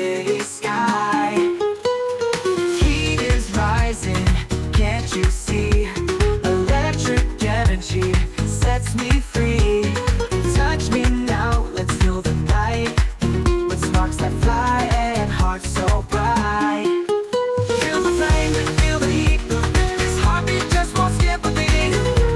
city sky. Heat is rising, can't you see? Electric energy sets me free. Touch me now, let's feel the night, with sparks that fly and hearts so bright. Feel the flame, feel the heat, this heartbeat just won't skip a beat.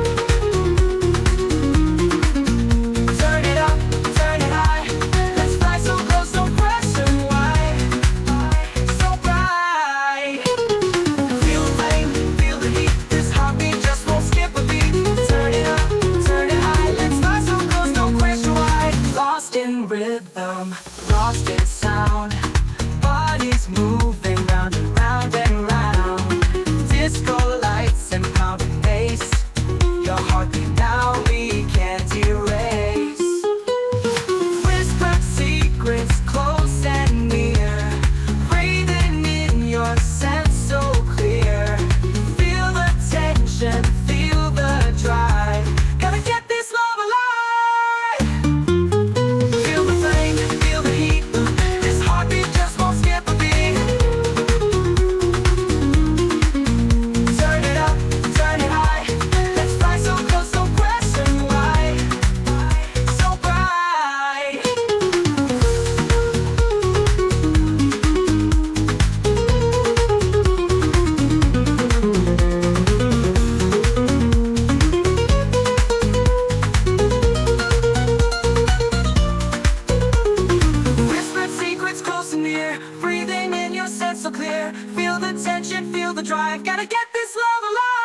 Turn it up, turn it high, let's fly so close, no question why. So bright. Feel the flame, feel the heat, this heartbeat just won't skip a beat. Turn it up, turn it high, let's fly so close, no question why. Lost in rhythm, lost in sound, bodies moving round and round and round. Disco lights and pounding bass, your heartbeat now we can't erase. Whispered secrets close and near, breathing in your sense so clear. Feel the tension, feel the drive, gotta get this love alive. Feel the flame, feel the heat, this heartbeat just won't skip a beat. Turn it up, turn it high, let's fly so close, no question why. So bright. Whispered secrets close and near, breathing in your sense so clear. Feel the tension, feel the drive, gotta get this love alive.